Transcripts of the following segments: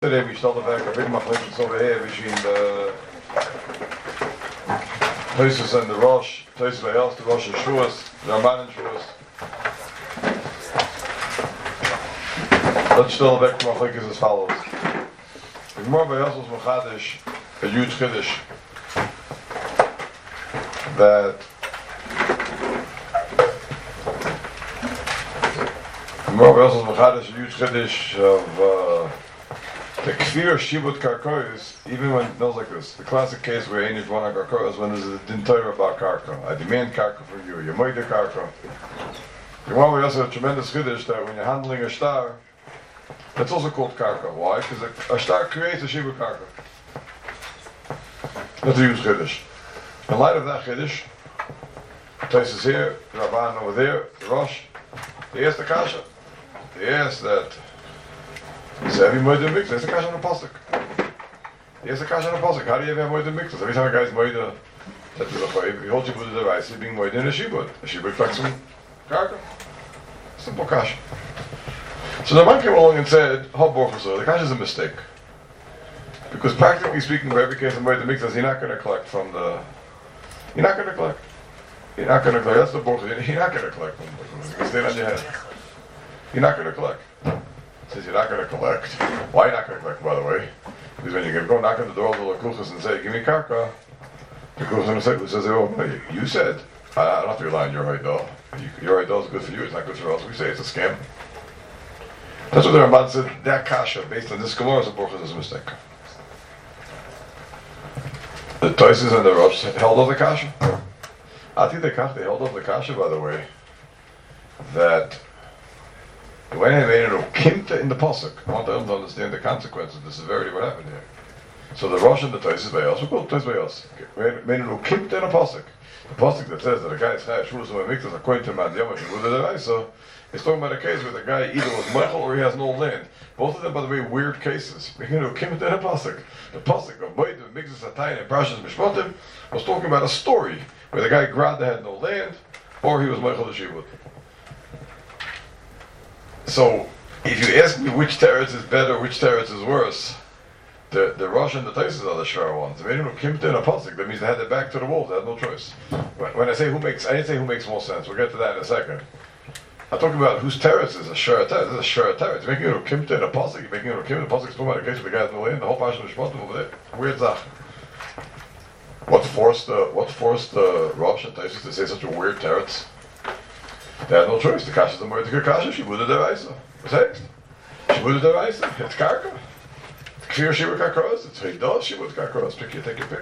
Today we started back a big machlokes over here between the Tosus and the Rosh, Tosus Bayos, the Rosh and Shuas, the Ramban and Shuas. Let's start back to machlokes as follows. The Gemara Bayos was Machadish, a huge Chiddush, that the Gemara Bayos was Machadish, a huge Chiddush of the Kfir Shibud Karkois, even when it smells like this. The classic case where Ein Yishvan HaKarkois when there's a Din Torah about Karko. I demand Karko from you. You made the Karko. You want to also a tremendous chiddush that when you're handling a star, that's also called Karko. Why? Because a star creates a Shibud Karko. That's a huge chiddush. In light of that chiddush, Tais is here, Rabban over there, Rosh, they asked the Kasha. They asked that he said, every Moed Mikvah, there's a Kasha on the Pasuk. There's a Kasha on the Pasuk. How do you have Moed Mikvah? Every time a guy's Moed, that is a Chayiv, he holds you with the device, he's being Moed in a Shibud. A Shibud collects some Karka. Simple Kasha. So the man came along and said, the Kasha is a mistake. Because practically speaking, by every case of Moed Mikvah, you're not going to collect from the... You're not going to collect. You're not going to collect. That's the Borchus. You're not going to collect from the Borchus. You can stay on your head. You're not going to collect. Says you're not going to collect. Why are you not going to collect, by the way? Because when you go knock on the door of the Lakuchas and say, give me Karka, the Lakuchas says, oh, no, you said, I don't have to rely on your Haidol. Your Haidol is good for you, it's not good for us. We say it's a scam. That's what the Ramban said, that Kasha, based on this Gemara, the Borchus is a mistake. The Toises and the Rosh held off the Kasha. I think they held off the Kasha, by the way, that when I made it Kimta in the Pasuk, I want them to understand the consequences, the severity of what happened here. So the Rosh and the Toises Bayos, we call it Toises Bayos, made it Kimta in a Pasuk. The Pasuk that says that a guy is Chayav Shulus and Mikvah according to Mad Yamash and Buddha Deraisa, it's talking about a case where the guy either was Michael or he has no land. Both of them, by the way, weird cases. Making it Kimta in a Pasuk. The Pasuk of Moed Mikvah Satayin and Parshas Mishpatim was talking about a story where the guy Grada had no land or he was Michael the Shibud. So, if you ask me which teretz is better, which teretz is worse, the Rosh and the Toises are the shrar ones. They made them Kimta in a Pasuk. That means they had their back to the wall. They had no choice. When I say I didn't say who makes more sense. We'll get to that in a second. I'm talking about whose teretz is a shrar teretz. This is a shrar teretz. Making it a Kimta in a Pasuk. You're making it a Kimta in a Pasuk. It's talking about a case where the guy has no land. The whole Parshas Mishpatim over there. Weird zach. What forced the Rosh and Toises to say such a weird teretz? They had no choice. The Kasha is the more to Kasha. She would have deraisa. What's next? She would have deraisa. It's Karka. Kfir Shibud Karkois. It's Hidol Shibud Karkois. Take your pick.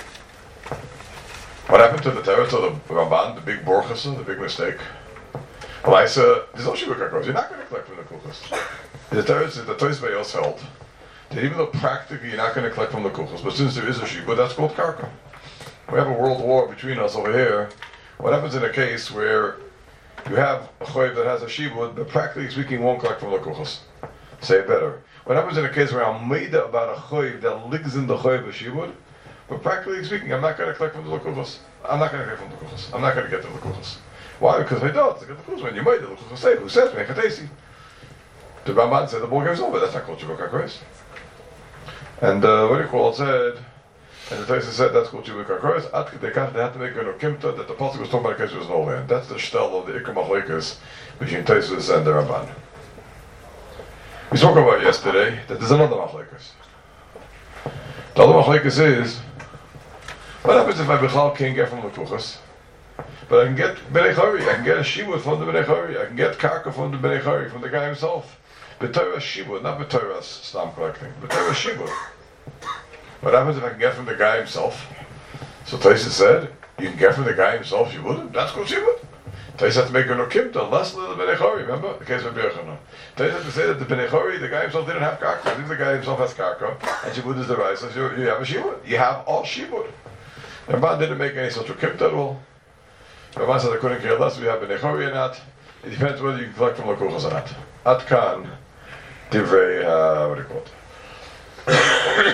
What happened to the teretz of the Ramban, the big Borchus, the big mistake? Well, I said, there's no Shibud Karkois. You're not going to collect from the Kuchas. The teretz is the Tois Bayos held that even though practically you're not going to collect from the Kuchas, but since there is a Shibud, that's called Karka. We have a world war between us over here. What happens in a case where you have a choiv that has a shibud, but practically speaking won't collect from the kuchos? Say it better. What happens in a case where I'm made about a choiv that lives in the choiv of shibud, but practically speaking, I'm not going to collect from the kuchos. I'm not going to collect from the kuchos. I'm not going to get to the kuchos. Why? Because I don't. The kuchos, when you made the kuchos say, who says mechatesi? The Ramban said the ball game's over. That's not called shibud karkois. And what do you call it? Said. And the Taisa said that's called Shibud Karkois. They had to make an Okimta that the Pasuk was talking about a case there was no land. That's the shtel of the Ikar Machlekes between Taisus and the Ramban. We spoke about yesterday that there's another Machlekes. The other Machlekes is, what happens if I Bechal can't get from the Kuchas? But I can get Bnei Chari, I can get a Shibud from the Bnei Chari, I can get Karka from the Bnei Chari, from the guy himself. B'Torah Shibud, not B'Torah Stam collecting, B'Torah Shibud. What happens if I can get from the guy himself? So Taisa said, you can get from the guy himself, you wouldn't? That's called Shibud. Taisa had to make a Nukimta, less than the Bnei Chori, remember? The case of Birchana. Taisa had to say that the Bnei Chori, the guy himself didn't have Karka. If the guy himself has Karka, and Shibud is the right, so you have a Shibud. You have all Shibud. The Ramban didn't make any such Nukimta at all. The Ramban said I couldn't care less if you have Bnei Chori or not. It depends whether you can collect from the Kuchas or not. Atkan, Divrei, what do you call it?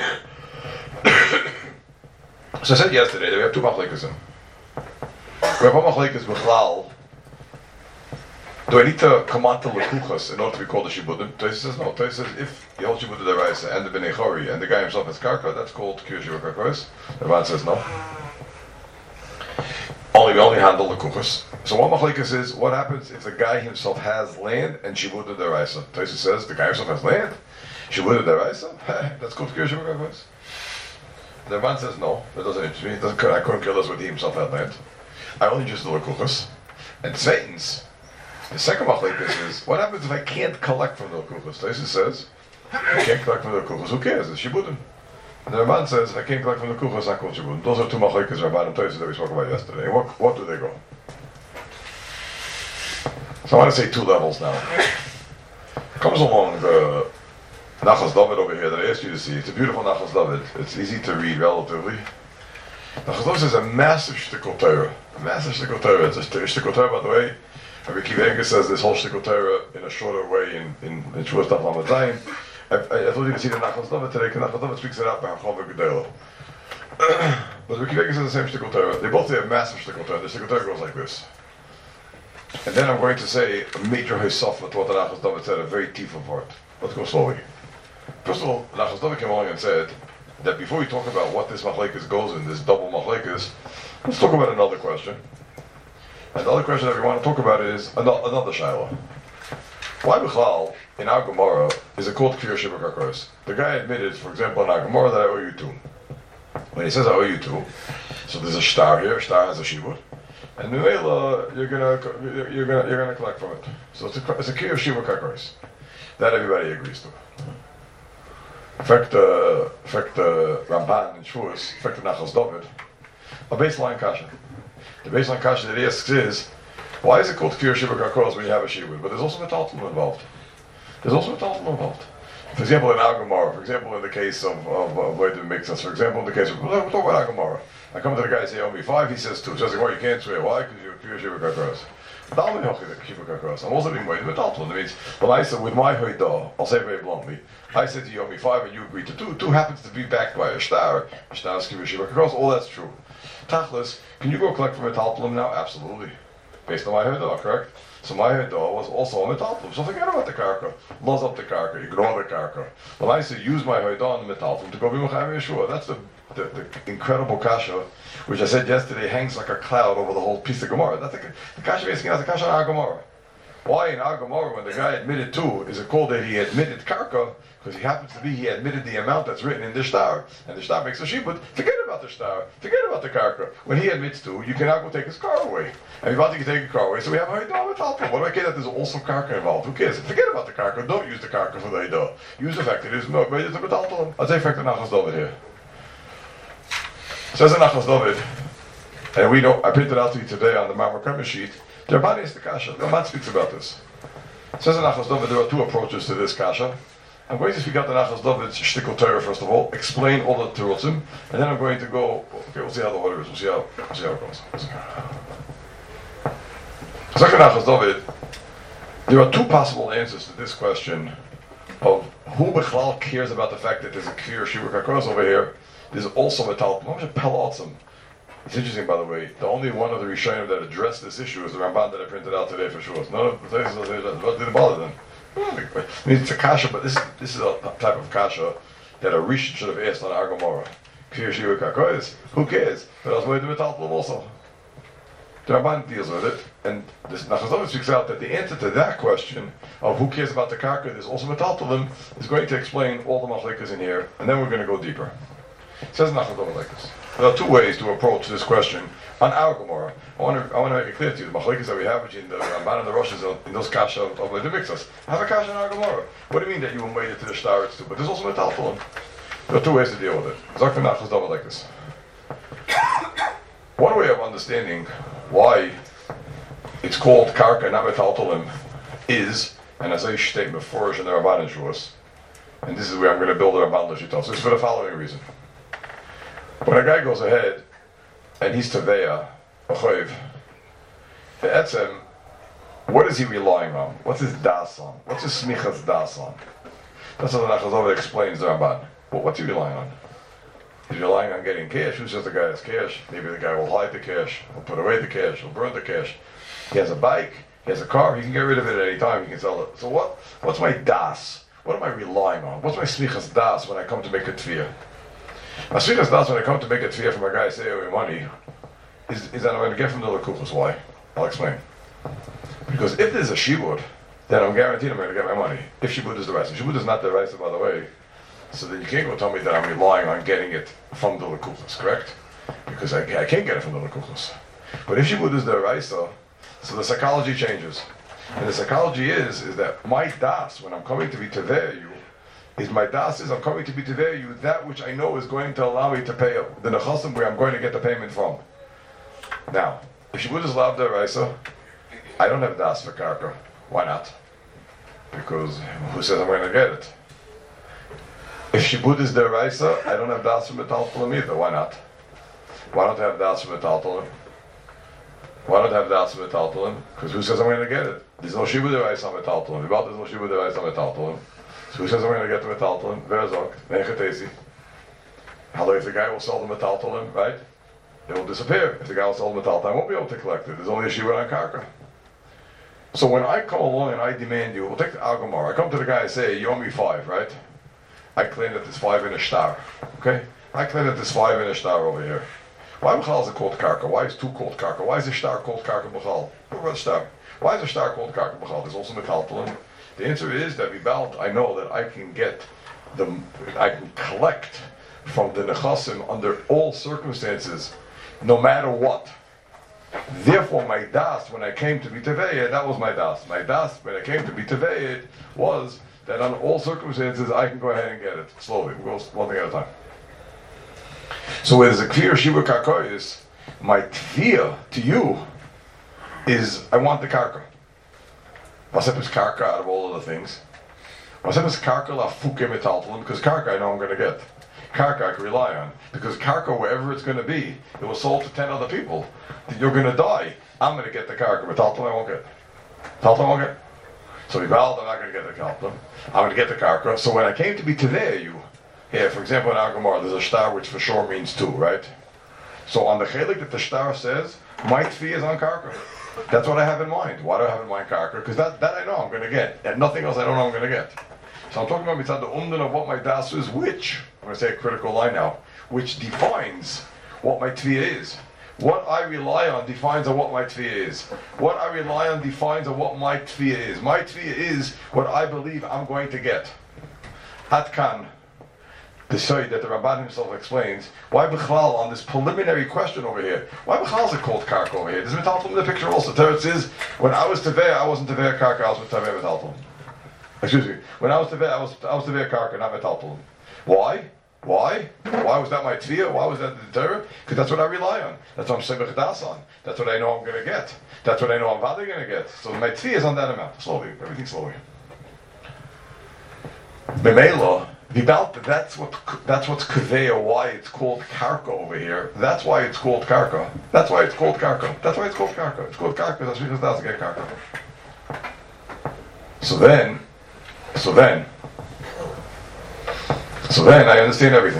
So I said yesterday that we have two machlekes. We have one machlekes b'chlal Do I need to come on to Lekuchas in order to be called a Shibudim? Tosis says no. Tosis says if the whole Shibud Deraisa and the Bnei Chori and the guy himself has Karka, that's called Kir Shibud Karkois. The Ramban says no. We only handle Lekuchas. So what Machlekes is, what happens if the guy himself has land and Shibud Deraisa? Tosis says the guy himself has land, Shibud Deraisa, that's called Kir Shibud Karkois. The Ramban says no, that doesn't interest me. I couldn't care less whether he himself had land. I only just do Lekuchas. And Satan's, the second machlekes is, what happens if I can't collect from the Lekuchas? Tosis says, I can't collect from the Lekuchas, who cares? It's Shibudim. And the Ramban says, I can't collect from the Lekuchas, I call Shibudim. Those are two machlekes, Ramban and Tosis, that we spoke about yesterday. What do they go? So I want to say two levels now. Comes along the Nachas David over here that I asked you to see. It's a beautiful Nachas David. It's easy to read relatively. Nachas David is a massive shtickle Torah. A massive shtickle Torah. It's a shtickle Torah, by the way. Rabbi Akiva Eiger says this whole shtickle Torah in a shorter way in Shuas Daf Lamed Zayin. I told you to see the Nachas David today, because Nachas David speaks it out by Hacham V'Gedela. But Rabbi Akiva Eiger says the same shtickle Torah. They both say a massive shtickle Torah. The shtickle Torah goes like this. And then I'm going to say a major Hisofa to what the Nachas David said, a very tifa part. Let's go slowly. First of all, Nachas David came along and said that before we talk about what this machlekes goes in, this double machlekes, let's talk about another question. And the other question that we want to talk about is another shaila. Why Bichlal in our Gemara is it called Kfir Shibur Karkois? The guy admitted, for example, in our Gemara that I owe you two. When he says I owe you two, so there's a star here. Star has a shibur, and Mimela you're gonna collect from it. So it's a Kfir Shibur Karkois. That everybody agrees to. In fact, Ramban and Shavuos, in fact, Nachas David, a baseline kasha. The baseline kasha that he asks is, why is it called Kfir Shibur Karkois when you have a shibur? But there's also a metaltalum involved. For example, in Al Gemara, for example, in the case of where it makes us, for example, in the case of, we'll talk about Al Gemara. I come to the guy and say, owe me 5, he says 2. So I say, well, you can't swear. Why? Because you're Kfir Shibur Karkois. I'm also being made metaltalum. That means, well, I said, with my hoidah, I'll say very bluntly, I said to you, owe me 5, and you agreed to 2. 2 happens to be backed by a star. A star is Kfir Shibur Karkois. All that's true. Tachlis, can you go collect from metaltalum now? Absolutely. Based on my hoidah, correct? So my hoidah was also a metaltalum. So forget about the karka. Loz up the karka. Ignore the karka. Well, I say use my hoidah on the metaltalum to go be Mechayim Yeshua. That's the incredible kasha, which I said yesterday hangs like a cloud over the whole piece of Gemara. That's the kasha basically has the kasha on our Gemara. Why in our Gemara, when the guy admitted 2, is it called that he admitted karka? Because he admitted the amount that's written in the star, and the star makes a shibud. Forget about the star, forget about the karka. When he admits 2, you can now go take his car away. And you're about to take a car away, so we have a hoidah metaltalum. What do I care that there's also karka involved? Who cares? Forget about the karka, don't use the karka for the hoidah. Use the fact that it is made as a metaltalum. I'll say fact that Nachas David here. Says in Nachas David, and we know, I printed out to you today on the Marmar Kremer sheet, the Ramban is the kasha. The Ramban speaks about this. Says in Nachas David, there are 2 approaches to this kasha. I'm going to speak out the Nachas David's shtickle Torah first of all, explain all the terutzim, and then I'm going to go. Okay, we'll see how the order is. We'll see how it goes. Second Nachas David, there are 2 possible answers to this question of who Bechlal cares about the fact that there's a Kfir Shibur Karkois over here. There's also a metaltalum. It's interesting, by the way. The only one of the Rishonim that addressed this issue is the Ramban that I printed out today for sure. None of the places what didn't bother them. I mean, it's a kasha, but this is a type of kasha that a Rishon should have asked on our Gemara. Kfir Shibur Karkois, who cares? But I was going to metaltalum also. The Ramban deals with it, and this Nachas David speaks out that the answer to that question of who cares about the karka, there's also metaltalum, is going to explain all the machlekes in here, and then we're going to go deeper. It says Nachas David like this. There are 2 ways to approach this question on our Gemara. I want to make it clear to you, the machlekes that we have between the Ramban and the Roshas in those kasha of the mixas. Have a kasha in our Gemara. What do you mean that you will made it to the starets too? But there's also metaltalum. There are 2 ways to deal with it. Zakh Nachas David like this. One way of understanding why it's called karka, not metaltalum, is, and as I state before in the Ramban and Shavuos, and this is where I'm going to build a Ramban L'shitah. So it's for the following reason. When a guy goes ahead and he's Taveya, a Choiv, the Etzem, what is he relying on? What's his das on? What's his smichas das on? That's what the Nachas David explains the Ramban. Well, what's he relying on? He's relying on getting cash. Who says the guy has cash? Maybe the guy will hide the cash, will put away the cash, will burn the cash. He has a bike, He has a car, he can get rid of it at any time, he can sell it. So what's my das? What am I relying on? What's my smichas das when I come to make a tefillah? My smichas das when I come to make a tefillah from a guy say oh, money is that I'm going to get from the Lekuchos. Why? I'll explain. Because if there's a shibud, then I'm guaranteed I'm going to get my money. If shibud is the right. If shibud is not the right, by the way, so then you can't go tell me that I'm relying on getting it from the Lekuchos, correct? Because I can't get it from the Lekuchos. But if shibud is the right, so the psychology changes. And the psychology is that my das, when I'm coming to be Tevei you, is my das is I'm coming to be Tevei you, that which I know is going to allow me to pay the nechasim where I'm going to get the payment from. Now, if shibud is lav deraisa, I don't have das for karka. Why not? Because who says I'm going to get it? If shibud is deraisa, I don't have das for metaltalim either. Why not? Why don't I have das for metaltalim? Why don't I have das for metaltalim? Because who says I'm going to get it? There's no shibud deraisa on metaltalim. About there's no shibud deraisa on metaltalim. So who says I'm going to get the metaltalim? Verzok, nechetesi. Hello, if the guy will sell the metaltalim, right? It will disappear. If the guy will sell the metaltalim, I won't be able to collect it. There's only a shibud on karka. So when I come along and I demand you, we'll take the Algamar. I come to the guy and say, you owe me 5, right? I claim that there's 5 in a star. Okay? I claim that there's 5 in a star over here. Why B'chal is it called karka? Why is 2 called karka? Why is the star called karka B'chal? What about star? Why is the star called karka B'chal? There's also metaltalim. The answer is that I know that I can collect from the nechasim under all circumstances, no matter what. Therefore, my das, when I came to be Teveyed, that was my das. My das, when I came to be Teveyed, was that on all circumstances, I can go ahead and get it. Slowly, we'll go one thing at a time. So where there's a clear Shiva Karkois, my tefiyah to you is, I want the karka. Vasep is karka out of all of the things. Vasep is karka la fuke metaltalim, because karka I know I'm going to get. Karka I can rely on. Because karka, wherever it's going to be, it was sold to 10 other people. You're going to die. I'm going to get the karka, but metaltalim I won't get. Metaltalim I won't get. So Ivalд, I'm not going to get the metaltalim. I'm going to get the karka. So when I came to be Tevei you, here, for example, in Agamar, there's a star which for sure means 2, right? So on the chelik that the star says, my tefiyah is on karka. That's what I have in mind. Why do I have in mind karka? Because that I know I'm going to get. And nothing else I don't know I'm going to get. So I'm talking about mitzad the umdan of what my das is, which, I'm going to say a critical line now, which defines what my tefiyah is. What I rely on defines on what my tefiyah is. What I rely on defines on what my tefiyah is. My tefiyah is what I believe I'm going to get. Atkan. The side that the Ramban himself explains, why B'chlal on this preliminary question over here, why B'chlal is it called karka over here? There's metaltalim in the picture also. Teretz is, when I was Tevei, I wasn't Tevei karka, I was Tevei metaltalim. Excuse me, when I was Tevei, I was Tevei karka, not metaltalim. Why? Why was that my tefiyah? Why was that the Torah? Because that's what I rely on. That's what I'm saying das on. That's what I know I'm going to get. That's what I know I'm going to get. So my tefiyah is on that amount. Slowly, everything slowly. B'meila, that's what's kaveya, why it's called karka over here. That's why it's called karka. That's why it's called karka. That's why it's called karka. It's called karka because that's doesn't get karka. So then I understand everything.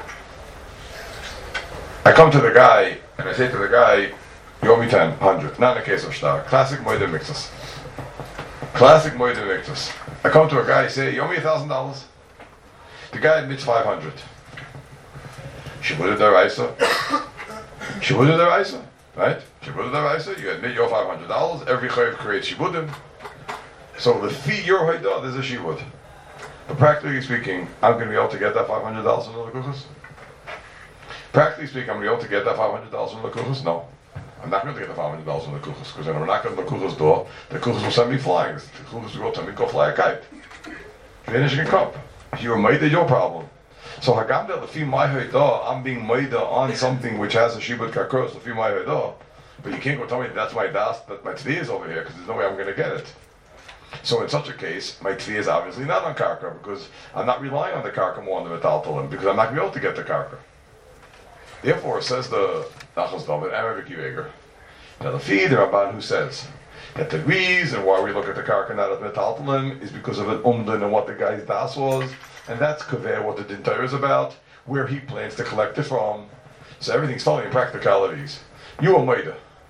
I come to the guy and I say to the guy, you owe me 10, 100. Not in the case of shtar. Classic moedim mixus. Classic moedim mixus. I come to a guy and say, you owe me $1,000. The guy admits 500. Shibuda deraisa. Shibuda deraisa, right? Shibuda deraisa. You admit your $500. Every chayiv creates shibudim. So the fee your haydah, there's a shibud. But practically speaking, I'm going to be able to get that $500 in the lekuchos. Practically speaking, I'm going to be able to get that $500 in the lekuchos. No, I'm not going to get the $500 in the lekuchos because when I'm not going to the lekuchos door, the lekuchos will send me flying. The lekuchos will tell me go fly a kite. Finish and cup. You're maida, your problem. So Hagamda lefi my haydah, I'm being maida on something which has a shibud karkos lefi my haydah, but you can't go tell me that's my das, that my tefiyah is over here because there's no way I'm going to get it. So in such a case, my tefiyah is obviously not on karka because I'm not relying on the karka more on the metaltalim because I'm not going to be able to get the karka. Therefore, says the Nachas David and Rabbi Kiveger, now the Ramban who says that the reason why we look at the karka not at metaltalim is because of an umdan and what the guy's das was, and that's kaver what the din Torah is about, where he plans to collect it from. So everything's totally in practicalities. You are maida.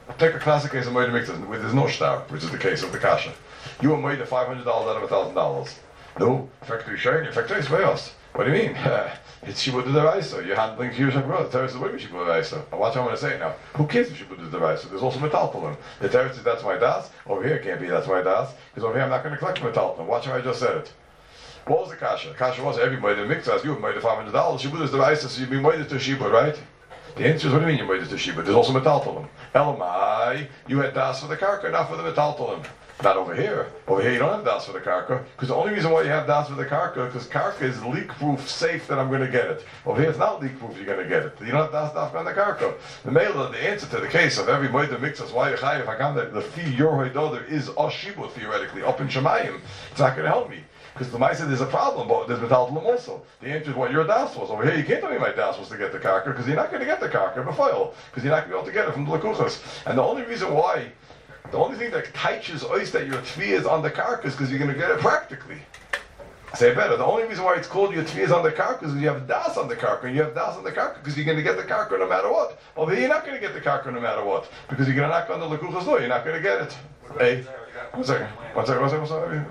Take a classic case of Moed Miktas where there's no shtar, which is the case of the kasha. You were made $500 out of $1,000. No, factory sharing, factory is us. What do you mean? It's Shibud Deraisa. You're handling Kirush and Brother. The Torah says, what do you mean Shibud Deraisa? And watch how I'm going to say it now. Who cares if Shibud Deraisa? There's also Metaltalim. The Torah says, that's my das. Over here it can't be that's my das. Because over here I'm not going to collect Metaltalim. Watch how I just said it. What was the kasha? The kasha was every Moed Miktas. You were made $500. Shibud Deraisa, so you'd be made to Shibud, right? The answer is, what do you mean you made it to Shibud? There's also Metaltalim. Elamai, you had das for the karka, not for the Metaltalim. Not over here. Over here you don't have das for the karka, because the only reason why you have das for the karka, because karka is leak-proof, safe that I'm going to get it. Over here it's not leak-proof, you're going to get it. You don't have das on the karka. The mailer, the answer to the case of every moed mixas, why you chayiv hakam, the fee your hoidoder is Shibud theoretically, up in Shemayim, it's not going to help me. Because the Maisa there's a problem, but there's Metaltalim also. The answer is what your das was. Over here, you can't tell me my das was to get the karka, because you're not going to get the karka b'foil, because you're not going to be able to get it from the lakuchas. And the only reason why, the only thing that teaches us that your tfi is on the karka is because you're going to get it practically. Say better. The only reason why it's called your tfi is on the karka is because you have das on the karka, and you have das on the karka because you're going to get the karka no matter what. Over here, you're not going to get the karka no matter what, because you're going to knock on the lakuchas door. You're not going to get it. Hey, one second.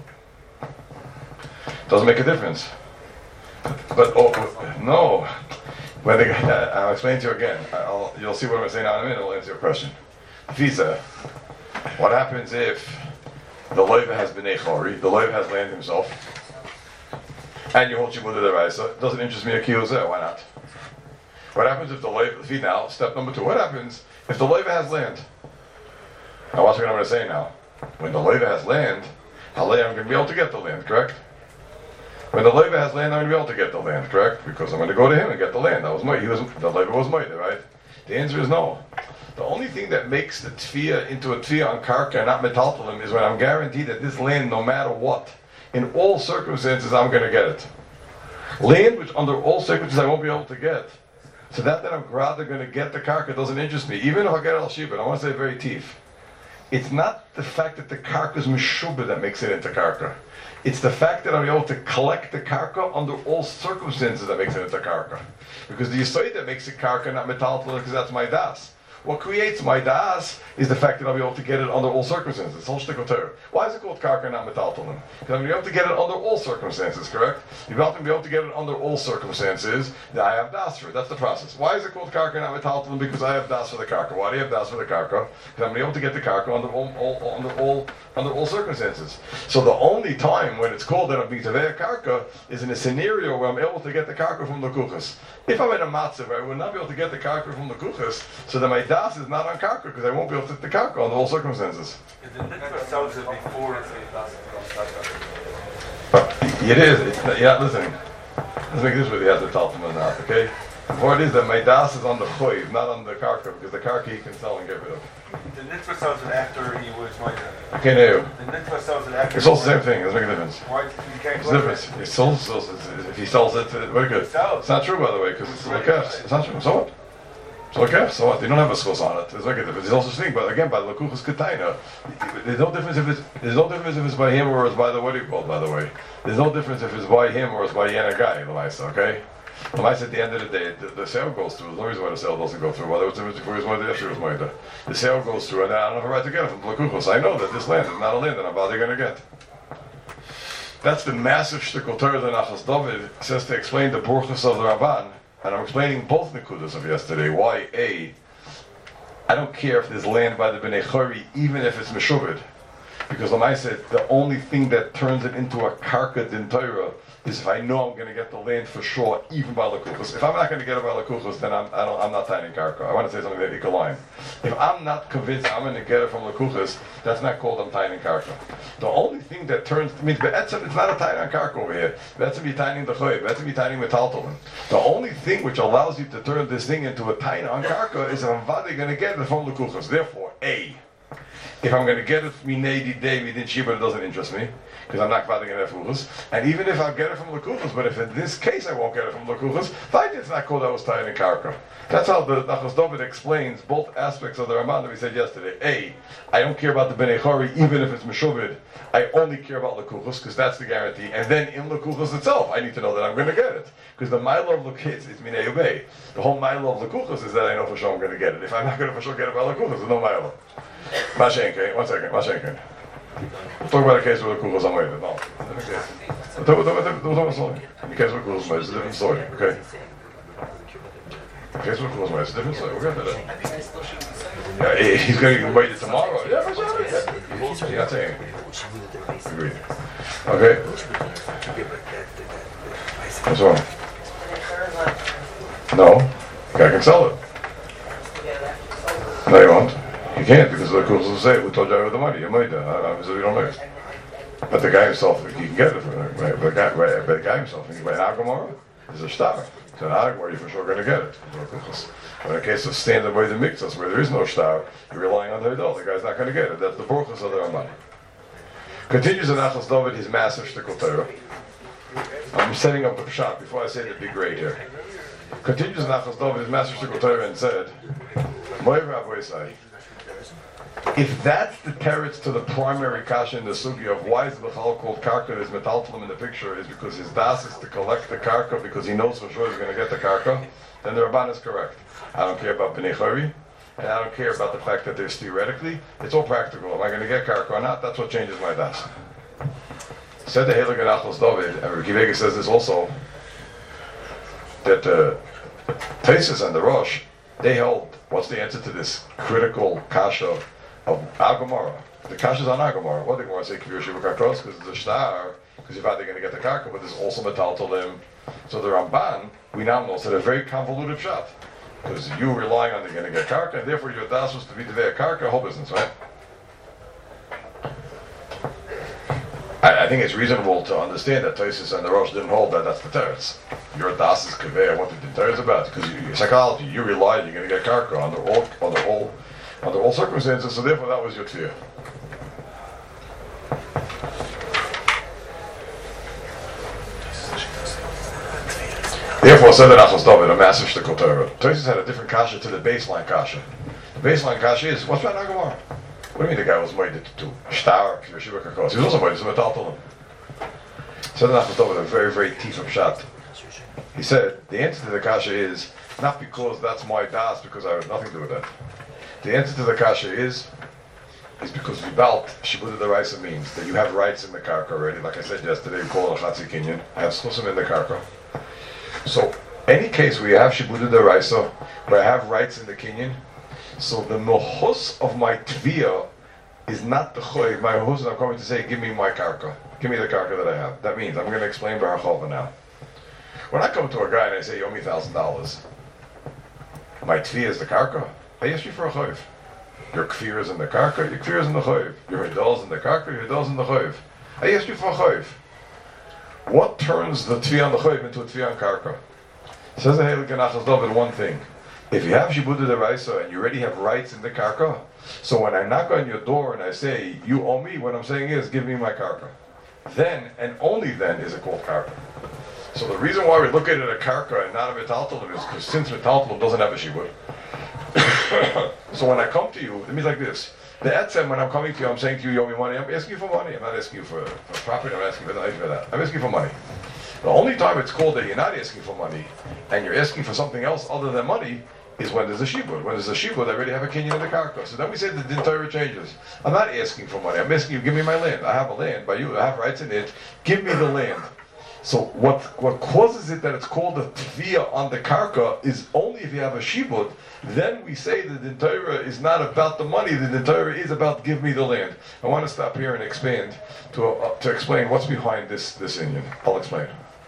Doesn't make a difference. But no, I'll explain to you again. You'll see what I'm going to say now in a minute. I'll answer your question. Visa. What happens if the loiva has b'nei chori, the loiva has land himself, and you hold shibud deraisa? It doesn't interest me a kiyuzeh. Why not? What happens if the loiva? Now, step number 2. What happens if the loiva has land? Now, watch what I'm going to say now. When the loiva has land, I'm going to be able to get the land. Correct? When the loiva has land, I'm going to be able to get the land, correct? Because I'm going to go to him and get the land. That was the loiva was moida, right? The answer is no. The only thing that makes the tfiya into a tfiya on karka and not metaltalim is when I'm guaranteed that this land, no matter what, in all circumstances, I'm going to get it. Land which under all circumstances I won't be able to get. So that I'm rather going to get the karka doesn't interest me. Even if I get al-shibud, I want to say very teeth. It's not the fact that the karka is meshubah that makes it into karka. It's the fact that I'm able to collect the karka under all circumstances that makes it into karka. Because the yisod that makes it karka, not metaltal, because that's my das. What creates my das is the fact that I'll be able to get it under all circumstances. Why is it called karka, not metaltalim? Because I'm able to get it under all circumstances, correct? You're about to be able to get it under all circumstances, that I have das for it. That's the process. Why is it called karka, not metaltalim? Because I have das for the karka. Why do you have das for the karka? Because I'm able to get the karka under all circumstances. So the only time when it's called that I'm being tavei karka is in a scenario where I'm able to get the karka from the kuchas. If I'm in a matzav where I will not be able to get the karka from the kuchas, so then my das is not on karka because I won't be able to get the karka under all circumstances. It is. You're not listening. Let's make this whether he has the talmud or not, okay? Or it is that my das is on the choiv, not on the karka, because the karka he can sell and get rid of. The nitva sells it after he was like that. I can't hear you. The nitva sells it after. It's all the same thing. Doesn't make a difference. Why you can't? It's a difference. He sells it. If he sells it, very good. It's not true, by the way, because it's lekefs. It's not true. So what? It's lekefs. So what? They don't have a schos on it. There's like a difference. There's also a thing, but again, by the lekuchas kataina, there's no difference if it's by him or it's by the what do you call it, by the way. There's no difference if it's by him or it's by Yana guy, the Maisa, okay? The Maisa at the end of the day, the sale goes through. There's no reason why the sale doesn't go through. Whether it's before his mother, yesterday was mother. The sale goes through, and I don't have a right to get it from lekuchas. I know that this land is not a land that I'm about going to get. That's the massive shtickle Torah that Nachas David says to explain the burchas of the Rabban. And I'm explaining both nekudas of yesterday. Why I don't care if there's land by the Bnei Chori, even if it's meshubed, because Lamai said the only thing that turns it into a karka din Torah is if I know I'm going to get the land for sure, even by lekuchas. If I'm not going to get it by lekuchas, then I'm not tiny karka. I want to say something that ikalayim. If I'm not convinced I'm going to get it from lekuchas, that's not called I'm tiny karka. The only thing that turns means be'etzem, it's not a tiny karka over here. Be'etzem be tiny the choy. Be'etzem be tiny metaltalin. The only thing which allows you to turn this thing into a tiny on karka is if I'm going to get it from lekuchas. Therefore, if I'm going to get it minei day within Shiba, it doesn't interest me. because I'm not getting it from Lukuchas. And even if I get it from Lukuchas, but if in this case I won't get it from Lukuchas, fine, it's not called that was tied in Karka. That's how the Nachas David explains both aspects of the Ramban that we said yesterday. A, I don't care about the Bnei Chori, even if it's Meshuved. I only care about Lukuchas, because that's the guarantee. And then in Lukuchas itself, I need to know that I'm going to get it. Because the Milo of Lukuchas is Minei Ubei. The whole Milo of Lukuchas is that I know for sure I'm going to get it. If I'm not going to for sure get it by Lukuchas, there's no Milo. Mashenke, 1 second, Mashenke. We'll talk about a case where Lukuchas are made. No. We'll talk about a story. In the case where Lukuchas are made, it's a different story. Okay? Case where Lukuchas are made, it's a different story. We'll get to that. Yeah, he's going to wait it tomorrow. Yeah, for sure. Yeah. You're not saying anything. Agreed. Okay. What's wrong? No. The guy can sell it. No, you won't. You can't because the Lukuchas will say, we told you I have the money. You might. Obviously, we don't know. But the guy himself, he can get it from him. But the guy himself, he can buy an Agomara. There's a star. So an Agomara, you're for sure going to get it. But in the case of standard way the mixas, where there is no star, you're relying on the Hidol. The guy's not going to get it. That's the Borchas of the Ramban. Continues in Achas David his massive shtickle Torah. I'm setting up the pshat before I say the big grade here. Continues in Achas David his massive shtickle Torah and said, Moed Rabbeisai, if that's the teretz to the primary kasha in the sugi of why is the Bechal called karka, his metaltalim in the picture is because his das is to collect the karka because he knows for sure he's going to get the karka, then the Rabban is correct. I don't care about Bnei Chori, and I don't care about the fact that there's theoretically, it's all practical. Am I going to get karka or not? That's what changes my das. Said the Heilig Achos David, and Rabbi Vega says this also, that Taisus and the Rosh, they held, what's the answer to this critical kasha of Agomara? The kasha is on Agomara. What did Gemara say? Kvir Shiva Kakros, because it's a star, because you're probably going to get the karka, but there's also metal to them. So the Ramban, we now know, said a very convoluted shot. Because you relying on they're going to get karka, and therefore your das was to be the karka, whole business, right? I think it's reasonable to understand that Taisus and the Rosh didn't hold that that's the teretz. Your das is kaveh, what the teretz about? Because your psychology, you rely you're going to get karka under all circumstances, so therefore that was your tefillah. Therefore, said that Achos David, a massive shtickle Torah. Taisus had a different kasha to the baseline kasha. The baseline kasha is, what's about Agomar? What do you mean the guy was made to star Yeshiva Kakos? He was also made to metaltalim. Said that Achos David, a very, very tifum shot. He said, the answer to the kasha is, not because that's my das, because I have nothing to do with that. The answer to the kasha is because Vibalt, Shibud the Raisa means that you have rights in the karka already. Like I said yesterday, we call it a Chatzi Kinyan. I have schusim in the karka. So, any case where you have Shibud the Raisa, where I have rights in the Kinyan, so the mohus of my tviyah is not the choy. My mohus is I'm coming to say, give me my karka. Give me the karka that I have. That means, I'm going to explain Barachova now. When I come to a guy and I say, you owe me $1,000, my tviyah is the karka. I ask you for a choiv. Your kfir is in the karka, your kfir is in the choiv. Your hidol is in the karka, your hidol is in the choiv. I asked you for a choiv. What turns the tviyah on the choiv into a tviyah on karka? Says the Heilig Achos David one thing. If you have Shibud Deraisa and you already have rights in the karka, so when I knock on your door and I say, you owe me, what I'm saying is, give me my karka. Then, and only then, is it called karka. So the reason why we look at it a karka and not a metaltalim is because since metaltalim doesn't have a Shibud. So when I come to you, it means like this. The etzem, when I'm coming to you, I'm saying to you, you owe me money. I'm asking you for money. I'm not asking you for property. I'm asking you for that. I'm asking you for money. The only time it's called that you're not asking for money and you're asking for something else other than money is when there's a shibud. When there's a shibud, I already have a kinyan in the karka. So then we say the din Torah changes. I'm not asking for money. I'm asking you, give me my land. I have a land by you. I have rights in it. Give me the land. So what causes it that it's called a tviyah on the karka is only if you have a shibud. Then we say the din Torah is not about the money. The din Torah is about give me the land. I want to stop here and expand to explain what's behind this Inyan. I'll explain.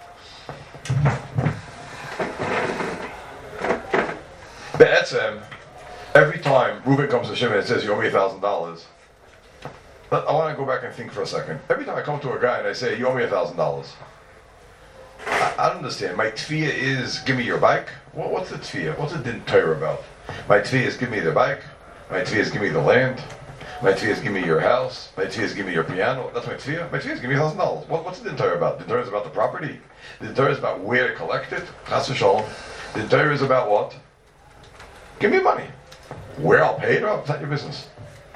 Be'etzem, every time Reuben comes to Shimon and says, you owe me $1,000, I want to go back and think for a second. Every time I come to a guy and I say, you owe me $1,000, I don't understand. My tefiyah is, give me your bike? What's the tefiyah? What's the din Torah about? My tefiyah is, give me the bike. My tefiyah is, give me the land. My tefillah is give me your house. My tefillah is give me your piano. That's my tefillah. My tefillah is give me $1,000. What's the Torah about? The Torah is about the property. The Torah is about where to collect it. Chas v'sholom. The Torah is about what? Give me money. Where I'll pay it off, it's not your business.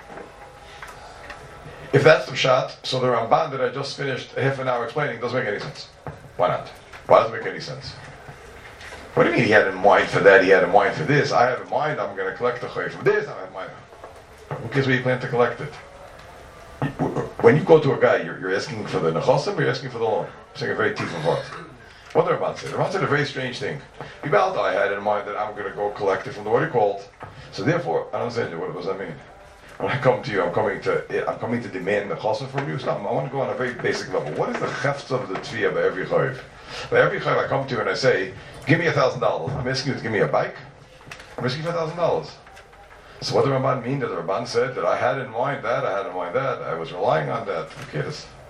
If that's the shot, so the Ramban that I just finished a half an hour explaining doesn't make any sense. Why not? Why doesn't it make any sense? What do you mean he had in mind for that, he had in mind for this? I have in mind I'm going to collect the choy from this, I have in mind. Who cares where you plan to collect it? When you go to a guy, you're asking for the nechosim or you're asking for the loan? I'm saying a very deep of heart. What did the Ramban say? The Ramban said a very strange thing. I had in mind that I'm going to go collect it from the what he called. So therefore, I don't understand you. What does that mean? When I come to you, I'm coming to demand the chosser from you. So I want to go on a very basic level. What is the chefs of the tefillah by every chayv? By every chayv I come to you and I say, give me $1,000. I'm asking you to give me a bike. I'm asking for $1,000. So what does the Ramban mean? That the Ramban said that I had in mind that, I was relying on that. Okay,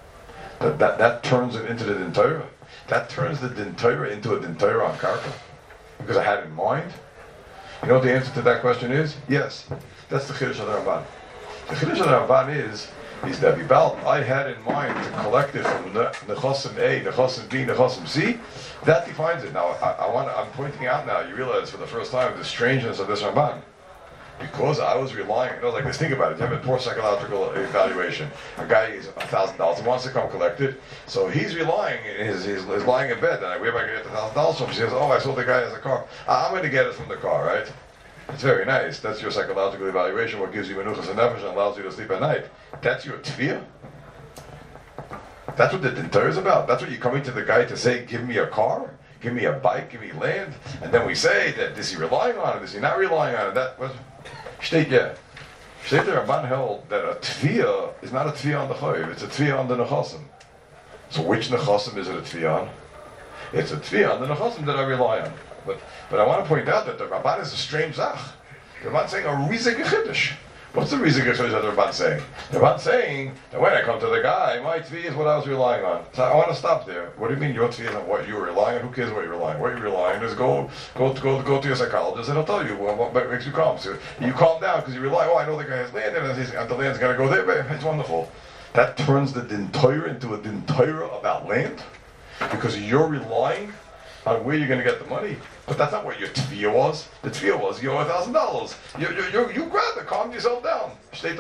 that turns it into the Din Torah. That turns the Din Torah into a Din Torah on Karka. Because I had in mind. You know what the answer to that question is? Yes. That's the Chiddush of the Ramban. The Chiddush of the Ramban is that Vibal, I had in mind to collect it from Nechosim A, Nechosim B, Nechosim C. That defines it. Now, I'm pointing out now, you realize for the first time the strangeness of this Ramban. Because I was relying, like this, think about it, you have a poor psychological evaluation. A guy is $1,000 and wants to come collect it, so he's relying, he's lying in bed, and where am I going to get the $1,000 from? He says, I saw the guy has a car. I'm going to get it from the car, right? It's very nice. That's your psychological evaluation, what gives you menuchas and nefesh and allows you to sleep at night. That's your tefillah? That's what the Din Torah is about. That's what you're coming to the guy to say, give me a car, give me a bike, give me land, and then we say that is he relying on it, is he not relying on it? That was Shteit the Ramban held that a tefillah is not a tefillah on the chayiv, it's a tefillah on the nechosim. So which nechosim is it a tefillah on? It's a tefillah on the nechosim that I rely on. But I want to point out that the Ramban is a strange zach. The Ramban saying a rizik chiddush. What's the rizik chiddush that the Ramban saying? The Ramban saying that when I come to the guy, my tefillah is what I was relying on. So I want to stop there. What do you mean your tefillah is on what you were relying on? Who cares what you're relying on? What you're relying on is go to your psychologist and he'll tell you what makes you calm. So you calm down because you rely, I know the guy has land and the land's going to go there. It's wonderful. That turns the Din Torah into a Din Torah about land because you're relying on where you're going to get the money. But that's not what your tefillah was. The tefillah was, you owe $1,000. You grab it, calm yourself down. Shteit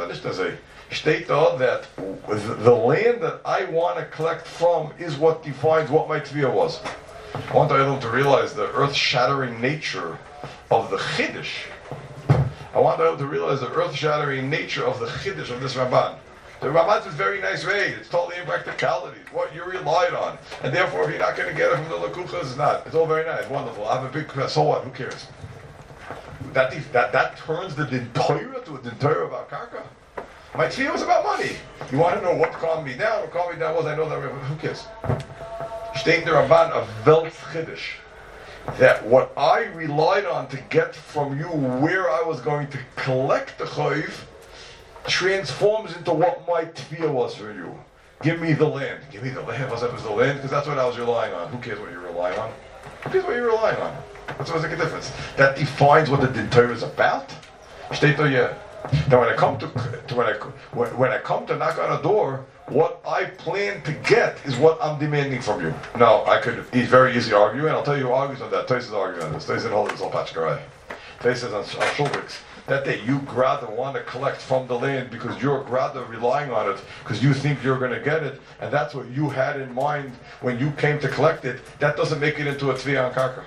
that the land that I want to collect from is what defines what my tefillah was. I want them to realize the earth-shattering nature of the Chiddush. I want them to realize the earth-shattering nature of the Chiddush of this Ramban. The Ramban is very nice way. It's totally impracticality. What you relied on. And therefore, if you're not going to get it from the Lakucha, it's not. It's all very nice, wonderful. I have a big, so what? Who cares? That turns the Din Torah to a Din Torah about Karka. My tefillah was about money. You want to know what calmed me down? What calmed me down was I know that, who cares? Shteit the Ramban of Welt Chiddush. That what I relied on to get from you where I was going to collect the chayiv transforms into what my tefillah was for you. Give me the land. Give me the land. What's up is the land? Because that's what I was relying on. Who cares what you're relying on? Who cares what you're relying on? What's the difference? That defines what the Din Torah is about. Now when I come to knock on a door, what I plan to get is what I'm demanding from you. Now I could very easily argue, and I'll tell you who argues on that. Tosis argues on this. Tosis holds this all patchkarai. Tosis on Shulbricks. That you rather want to collect from the land because you're rather relying on it because you think you're going to get it, and that's what you had in mind when you came to collect it. That doesn't make it into a tefillah on karka.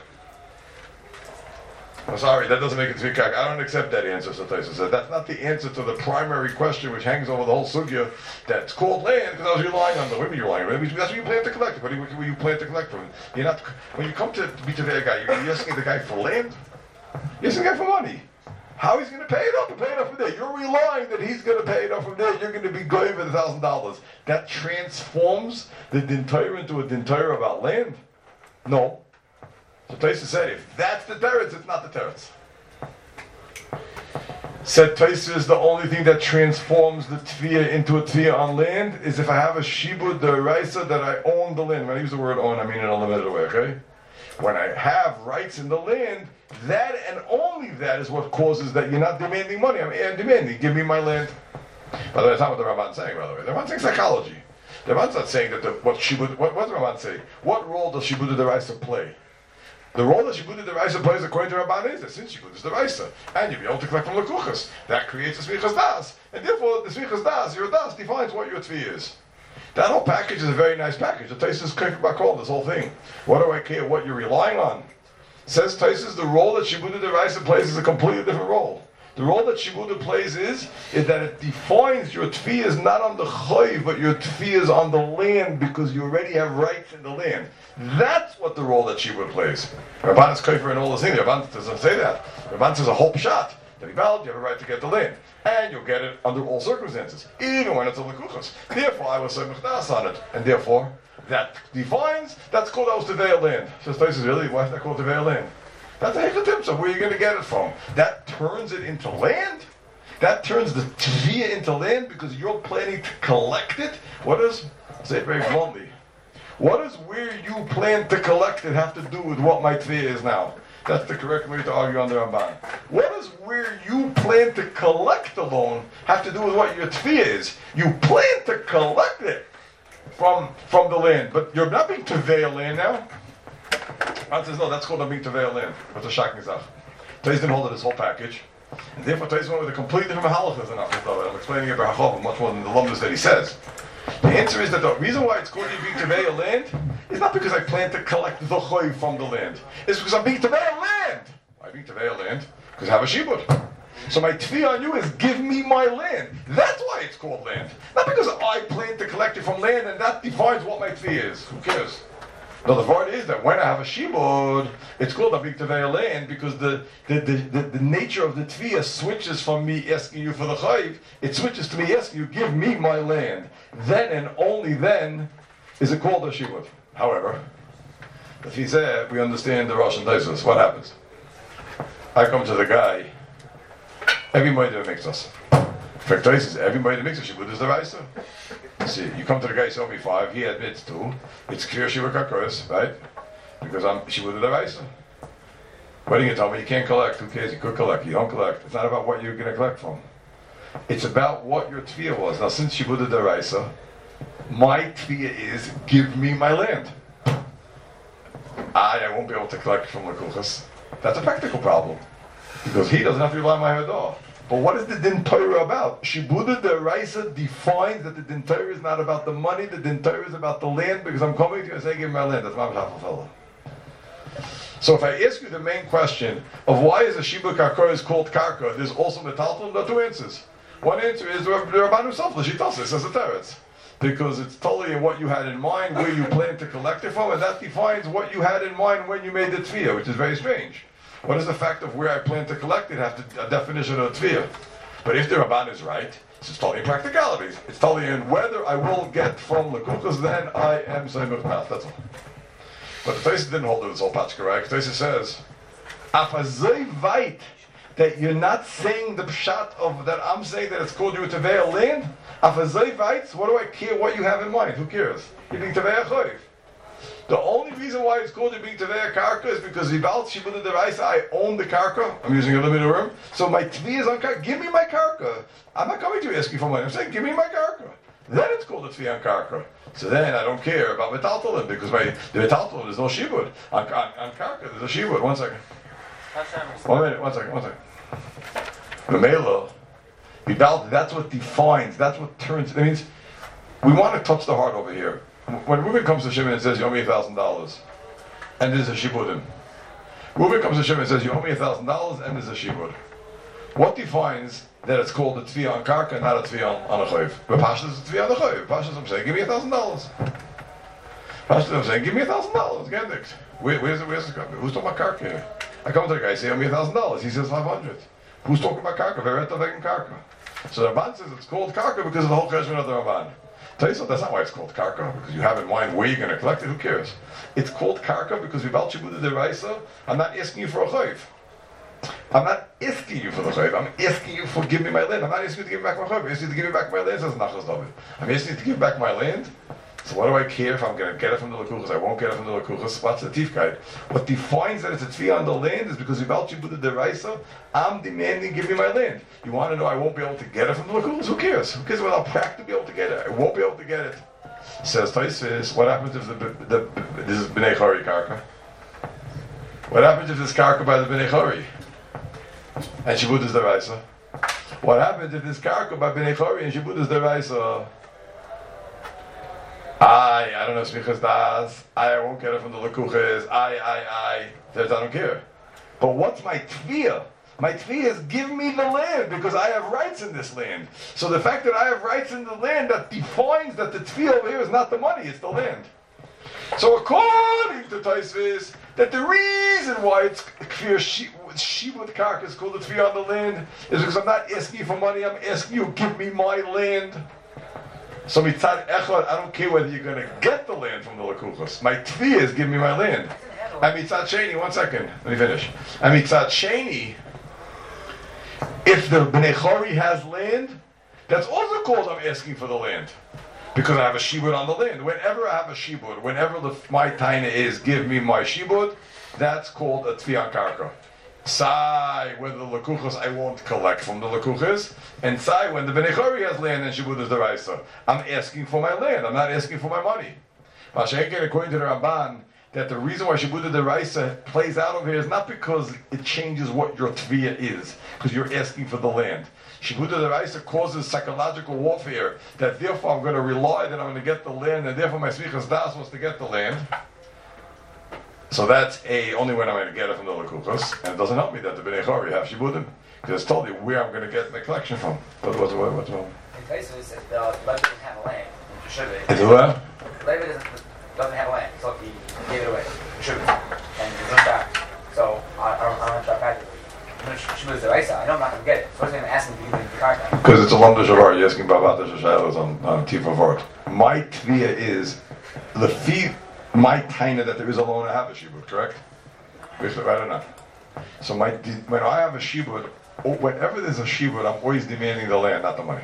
I'm sorry, that doesn't make it tefillah karka. I don't accept that answer, so Tosis said. That's not the answer to the primary question which hangs over the whole sugya that's called land because I was relying on the women you're relying on. That's what you plan to collect. What do you plan to collect from? You're not, when you come to be to the guy, you're asking the guy for land? You're asking the guy for money. How he's going to pay it up? Pay it up from there. You're relying that he's going to pay it up from there. You're going to be going with $1,000. That transforms the Din Torah into a Din Torah about land? No. So Tosis said, if that's the teretz, it's not the teretz. Said Tosis, the only thing that transforms the tefillah into a tefillah on land is if I have a shibud deraisa that I own the land. When I use the word own, I mean in a limited way, okay? When I have rights in the land, that and only that is what causes that you're not demanding money. I'm demanding, give me my land. By the way, that's not what the Ramban's saying, by the way. The Ramban's saying psychology. The Ramban's not saying that what does the Ramban say? What role does Shibuda Deraisa play? The role that Shibuda Deraisa plays according to Ramban is that since Shibuda is Deraisa, and you'll be able to collect from Lekuchas, that creates a Smichas Das. And therefore, the Smichas Das, your Das, defines what your Tvi is. That whole package is a very nice package. The Taisus Kafir Bakol, this whole thing. What do I care what you're relying on? Says Taisus, the role that Shibuda Deraisa plays is a completely different role. The role that Shibuda plays is that it defines your Tfi is not on the Choy, but your Tfi is on the land because you already have rights in the land. That's what the role that Shibuda plays. Rabban is Kaifer and all this thing. Rabban doesn't say that. Rabban says a whole shot. That you have a right to get the land. And you'll get it under all circumstances, even when it's a Lekuchas. Therefore, I was Semech Das on it. And therefore, that defines, that's called Aus Teveil land. So Taisus, really? Why is that called Teveil land? That's a Hechatim, so where are you going to get it from? That turns it into land? That turns the Tviyah into land because you're planning to collect it? What does, say it very bluntly, what does where you plan to collect it have to do with what my Tviyah is now? That's the correct way to argue on the Ramban. What does where you plan to collect the loan have to do with what your Tviyah is? You plan to collect it from the land, but you're not being Teveil land now. Man says, no, that's called a being Teveil land. What's a shocking stuff? Taiz didn't hold it this whole package. And therefore Taiz went with a completely different halachas in Achot. I'm explaining it by Hachov much more than the lumdus that he says. The answer is that the reason why it's called being Teveil land is not because I plan to collect the choy from the land. It's because I'm being Teveil land. I'm being Teveil land because I have a shibud. So my tfi on you is give me my land. That's why it's called land. Not because I plan to collect it from land and that defines what my tfi is. Who cares? No, the part is that when I have a shibud, it's called a big teveil land because the nature of the tviya switches from me asking you for the chayiv, it switches to me asking you, give me my land. Then and only then is it called a shibud. However, if he said, we understand the Russian Taisus, what happens? I come to the guy, everybody that makes us. In fact, Taisus, everybody that makes a shibud is the Raisa. See, you come to the guy, show me 5, he admits to, it's clear Shiva Kakos, right? Because I'm Shiva the Raisa. What are you going to tell me? You can't collect. Who cares? You could collect. You don't collect. It's not about what you're going to collect from. It's about what your tefillah was. Now, since Shiva the Raisa, my tefillah is, give me my land. I won't be able to collect from the Kuchas. That's a practical problem. Because he doesn't have to rely on my Hadah. But what is the Din Torah about? Shibuda Deraisa defines that the Din Torah is not about the money, the Din Torah is about the land, because I'm coming to you and saying, give me my land. That's Mamash HaFafela. So if I ask you the main question of why is a Shibuda Karka is called Karka, there's also Metaltal, there are 2 answers. One answer is the Rabban himself, the Shitasa, says the Teretz. Because it's totally what you had in mind, where you plan to collect it from, and that defines what you had in mind when you made the Tfiyah, which is very strange. What does the fact of where I plan to collect it have to a definition of Tfiyah? But if the Rabban is right, it's totally in practicalities. It's totally in whether I will get from Lekuchas, then I am Seimach Math, that's all. But the Taisus didn't hold to this whole patch, correct? The Taisus says, Afazoi vait, that you're not saying the pshat of that I'm saying that it's called you a Teveil land. Afazoi vait, what do I care what you have in mind? Who cares? You're being Teveil Choiv. The only reason why it's called you being Teveil Karka is because Vibal Shibuda Deraisa, I own the Karka. I'm using a limited room. So my Tvi is on Karka. Give me my Karka. I'm not coming to ask you for money. I'm saying, give me my Karka. Then it's called a Tvi on Karka. So then I don't care about Metaltalin because the Metaltalin there's no Shibud. On Karka there's a Shibud. 1 second. 1 minute, 1 second. The Mela, Vibal, that's what defines, that's what turns, that means we want to touch the heart over here. When Reuben comes to Shimon and says, you owe me $1,000, and there's a Shibudim. Reuben comes to Shimon and says, you owe me $1,000, and there's a Shibud. What defines that it's called a Tvi on Karka, not a Tvi on a Chayiv? But Pashas is a Tvi on the Chayiv. Pashas, I'm saying, give me $1,000. Pashas, I'm saying, give me $1,000. Gendikt. Where's the company? Who's talking about Karka here? I come to the guy, I say, owe me $1,000. He says $500. Who's talking about Karka? Vereta vegen Karka. So the Ramban says it's called Karka because of the whole question of the Ramban. Taisus, that's not why it's called Karka, because you have in mind where you're going to collect it, who cares? It's called Karka because Vibal Shibuda Deraisa, I'm not asking you for a chayiv. I'm not asking you for the chayiv, I'm asking you for give me my land. I'm not asking you to give me back my chayiv, I'm asking you to give me back my land, says Nachas David. I'm asking you to give back my land So what do I care if I'm going to get it from the Lekuchas? I won't get it from the Lekuchas. What's the Tifkeit? What defines that it's a Tvi on the land is because without Shibud Deraisa, I'm demanding, give me my land. You want to know I won't be able to get it from the Lekuchas? Who cares? Who cares without practically be able to get it? I won't be able to get it. Says Taisvis, what happens if this is Bnei Chori Karka? What happens if this Karka by the Bnei Chori? And Shibud is Deraisa? What happens if this Karka by Bnei Chori and Shibud is Deraisa? I don't know Smichas Das. I won't get it from the Lekuches. I don't care. But what's my Tviyah? My Tviyah is give me the land because I have rights in this land. So the fact that I have rights in the land, that defines that the Tviyah over here is not the money, it's the land. So according to Taisvis, that the reason why it's Kfir Shibud Karka is called the Tviyah on the land is because I'm not asking you for money, I'm asking you, give me my land. So mitzad echad, I don't care whether you're going to get the land from the Lekuchos. My Tviyah is give me my land. And mitzad sheni, 1 second, let me finish. And mitzad sheni, if the Bnei Chori has land, that's also called I'm asking for the land. Because I have a shibud on the land. Whenever I have a shibud, whenever my taina is give me my shibud, that's called a Tviyah Karka. Sai, whether the Lekuchos I won't collect from the Lekuchos, and Sai, when the Bnei Chori has land and Shibud is the Raisa. I'm asking for my land, I'm not asking for my money. Mashenken, according to the Ramban, that the reason why Shibud is the Raisa plays out over here is not because it changes what your Tviyah is, because you're asking for the land. Shibud is the Raisa causes psychological warfare, that therefore I'm going to rely that I'm going to get the land, and therefore my Smichas Das was to get the land. So that's only when I'm going to get it from the Lekuchos, and it doesn't help me that the Bnei Chori have Shibudim, because it's told you where I'm going to get the collection from. What's wrong? In places, if the Levi doesn't have a land, should it? Is it what? Levi doesn't have a land, so he gave it away. Should it? And it's not back. So I don't have to back it. She was the Raisa. I know I'm not going to get it. So I was going to ask him to give me the card. Because it's a Lamda Shavar. You're asking about the Shashaylas on Tifa Vort. My Tviyah is the fee. My taina that there is a loan, I have a shibud, correct? Right or not? So when I have a shibud, whenever there's a shibud, I'm always demanding the land, not the money.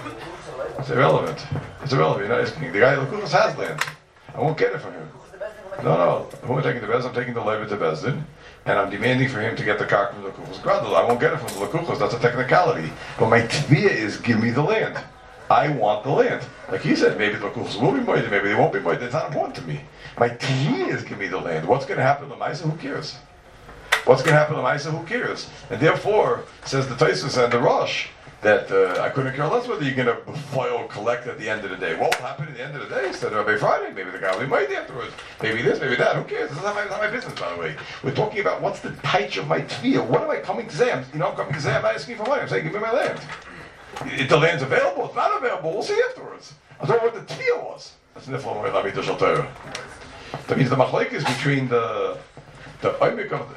It's irrelevant. It's irrelevant. You're not asking. The guy Lekuchos has land. I won't get it from him. No. Who am I taking the Bezdin? I'm taking the Levi to Bezdin, and I'm demanding for him to get the karka from the Lekuchos Gradol. I won't get it from the Lekuchos. That's a technicality. But my tviyah is give me the land. I want the land. Like he said, maybe the Lekuchos will be moed, maybe they won't be moed. That's not important to me. My tviyah is give me the land. What's going to happen to Maisa? Who cares? What's going to happen to Maisa? Who cares? And therefore, says the Taisus and the Rosh, that I couldn't care less whether you're going to file collect at the end of the day. What will happen at the end of the day? Said Rabbi Friday. Maybe the guy will be mighty afterwards. Maybe this, maybe that. Who cares? This is not my business, by the way. We're talking about what's the taich of my tviyah. What am I coming to say? I'm coming to say I'm not asking for money. I'm saying give me my land. If the land's available, it's not available. We'll see afterwards. I don't know what the tviyah was. That's niflam with Lamita Shaltera. That means the machlek is between the oimik of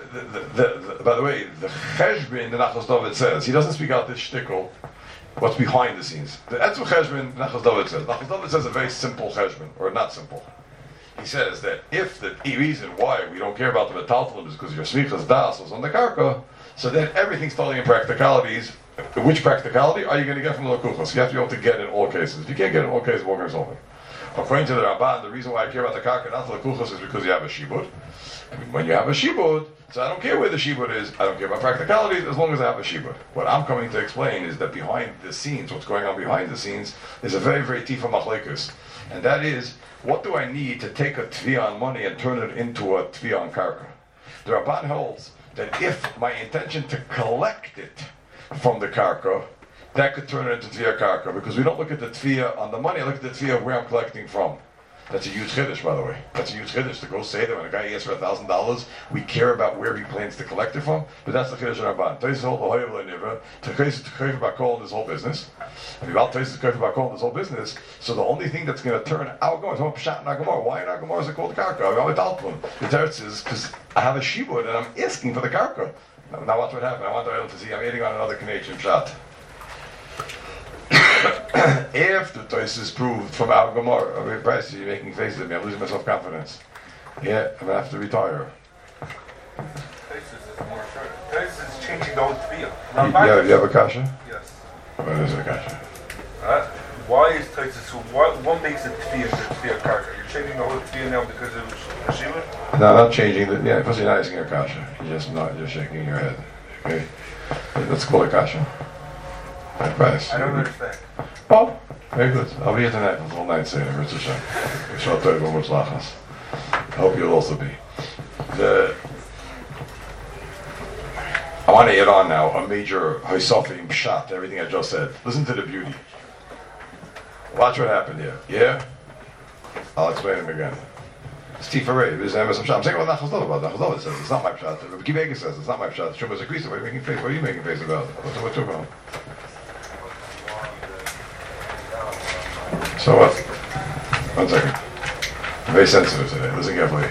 the by the way, the cheshbin, the Nachas David says, he doesn't speak out this shtickle, what's behind the scenes. The etzu cheshbin, Nachas David says. Nachas David says a very simple cheshbin, or not simple. He says that if the reason why we don't care about the metaltalim is because your smichas das was on the karka, so then everything's totally in practicalities. Which practicality are you going to get from the Lekuchos? You have to be able to get in all cases. If you can't get in all cases, what can solve it? According to the Ramban, the reason why I care about the karka, not the Lekuchos, is because you have a shibud. When you have a shibud, so I don't care where the shibud is, I don't care about practicalities, as long as I have a shibud. What I'm coming to explain is that behind the scenes, what's going on behind the scenes, is a very, very tifa machlekus. And that is, what do I need to take a tviyah on money and turn it into a tviyah on karka? The Ramban holds that if my intention to collect it from the karka, that could turn it into tviyah karka, because we don't look at the tviyah on the money, I look at the tviyah of where I'm collecting from. That's a huge chiddush, by the way. That's a huge chiddush to go say that when a guy asks for $1,000, we care about where he plans to collect it from. But that's the chiddush of Rabban. Taisus hold the hoyev le'niva to kaifer bakol in this whole business. And about Taisus kaifer bakol in this whole business. So the only thing that's going to turn out going is pshat nagamor. Why nagamor is it called karka? I'm the teretz is because I have a shibud and I'm asking for the karka. Now watch what happened. I want the to see. I'm eating on another Canadian shot. If the Tosis proved from Al Gemara, Bryce, you're making faces at me, I'm losing my self-confidence. Yeah, I'm going to have to retire. Tosis is more sure. Tosis is changing the whole tviyah. You have a kasha? Yes. What is a kasha? What? Why is Taisus? What makes it Tfiyah Karka? You're changing the whole Tfiyah now because of Hashiva? No, not changing the. Yeah, because you're not asking a kasha. You're just not. You're shaking your head. Okay, let's call it kasha. I promise. I don't understand. Oh, very good. I'll be here tonight for the whole night saying Ritz Hashem. I hope you'll also be. I want to add on now a major Haisafim shot to everything I just said. Listen to the beauty. Watch what happened here. Yeah? I'll explain him again. Steve Ferrer, I'm saying what Nachas about. Nachas says it's not my shot. Rabbi Kibega says it's not my shot. Shuma's a Krista. What are you making face? What are you making face about? What's your problem? So what? 1 second. I'm very sensitive today. Listen carefully.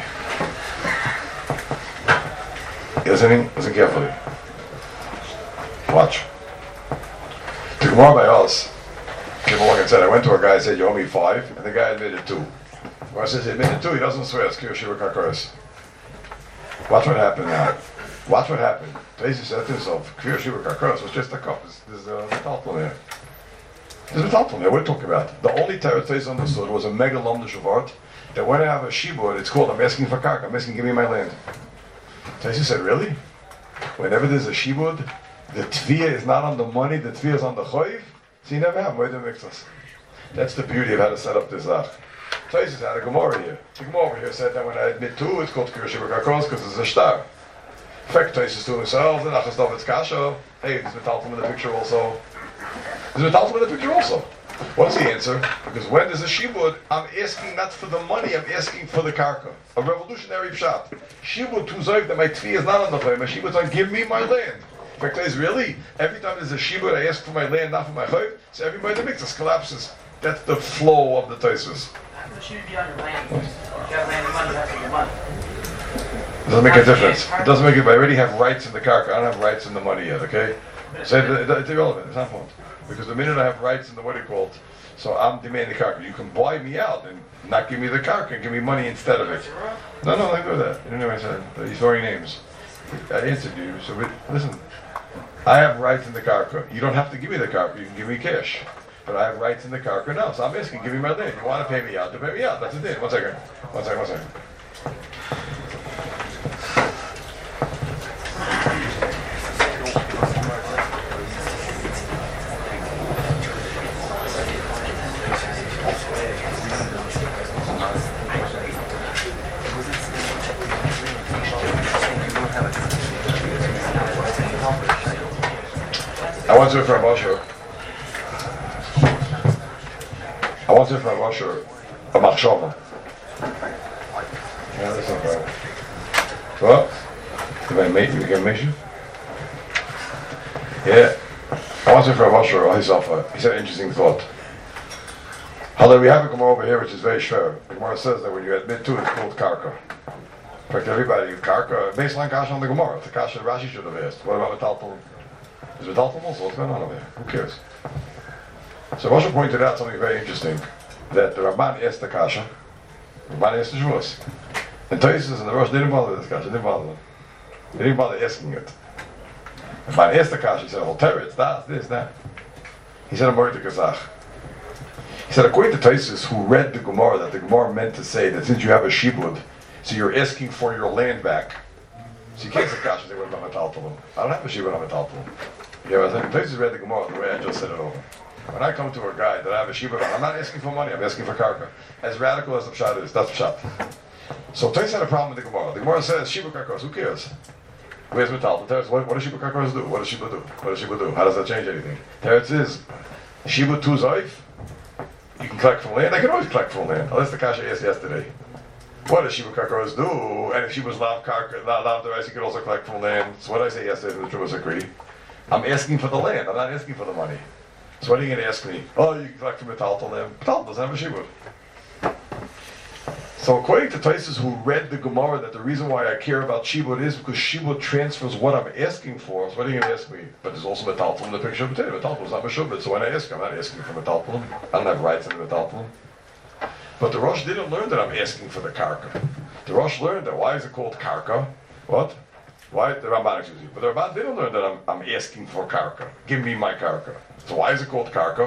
You listening? Listen carefully. Watch. The Gemara by us came along and said, I went to a guy and said, you owe me 5, and the guy admitted 2. Gemara says he admitted 2, he doesn't swear, it's Kiyoshiva Karkoros. Watch what happened now. Watch what happened. Taisus said to himself, Kiyoshiva Karkoros was just a cup. There's a metalton here. There's a metalton here. What are you talking about? The only Torah Taisus understood was a mega lomda shavart, that when I have a shibud, it's called, I'm asking for karka, I'm asking, give me my land. Taisus said, really? Whenever there's a shibud, the tviyah is not on the money, the tviyah is on the choiv. So you never have moedim mixtas. That's the beauty of how to set up this zach. Taisus had a Gemara here. The Gemara over here said that when I admit 2, it's called Kiyoshiva Karkoros because it's a shtar. In fact, Taisus to himself, the Nachas David's kasha. Hey, there's metalton in the picture also. There's metalton in the picture also. What's the answer? Because when there's a shibud, I'm asking not for the money, I'm asking for the karka. A revolutionary shot. Shibud to zoiv that my tviyah is not on the play. My shibud's on give me my land. In fact, is really every time there's a shibud, I ask for my land, not for my chayv. So everybody mixes collapses. That's the flow of the Taisus. The shibud be on your land. If you have land and money, you have to get money. It doesn't make a difference. It doesn't make it. I already have rights in the karka. I don't have rights in the money yet. Okay, so it's irrelevant. It's not important because the minute I have rights in the what do you call it? So I'm demanding the karka. You can buy me out and not give me the karka and give me money instead of it. No, I do that. You know what I said? You're throwing names. I answered you. So listen. I have rights in the karka. You don't have to give me the karka. You can give me cash. But I have rights in the karka now. So I'm asking, give me my land. You want to pay me out? To pay me out. That's it. 1 second. 1 second. 1 second. I want to from Russia. I want to from Russia a machshava. Yeah, that's not bad. What? Did I make you get mission? Yeah. I want to from Russia a hisafa. He said an interesting thought. Although we have a Gemara over here which is very shver. The Gemara says that when you admit to it, it's called karka. In fact, everybody, karka, baseline kasha on the Gemara. It's a kasha Rashi should have asked. What about metalton? Is it metalton also? What's going on over there? Who cares? So Moshe pointed out something very interesting, that the Ramban asked the kasha, the Ramban asked the Shavuos. And Taisus and the Rosh didn't bother this kasha, didn't bother them. They didn't bother asking it. The Ramban asked the kasha, he said, well, Terry, it's that, this, that. He said, I'm worried to Kazakh. He said, according to Taisus, who read the Gemara, that the Gemara meant to say that since you have a shibud, so you're asking for your land back. So you can't say kasha, they would have been metalton. I don't have a shibud, I'm metalton. You know, I think Taisus read the Gemara the way I just said it over. When I come to a guy that I have a shibud on, I'm not asking for money, I'm asking for karka. As radical as the pshat is, that's pshat. So Taisus had a problem with the Gemara. The Gemara says, shibud karkos, who cares? Where's metal? What does shibud karkos do? What does shibud do? What does shibud do? How does that change anything? Teretz is, shibud tu zoif, you can collect from land. I can always collect from land. Unless the kasha asked yesterday. What does shibud karkos do? And if she was lav the rice, you could also collect from land. So what did I say yesterday from the Trumas Agree? I'm asking for the land, I'm not asking for the money. So what are you going to ask me? Oh, you collect from metalton land. Metalton doesn't have a shibud. So according to Taisus, who read the Gemara, that the reason why I care about shibud is because shibud transfers what I'm asking for. So what are you going to ask me? But there's also metalton in the picture of potato. Metalton is not meshubed. So when I ask, I'm not asking for metalton. I don't have rights in the metalton. But the Rosh didn't learn that I'm asking for the karka. The Rosh learned that. Why is it called karka? What? Why? The Ramban, excuse me. But the Ramban didn't learn that I'm asking for karka. Give me my karka. So why is it called karka?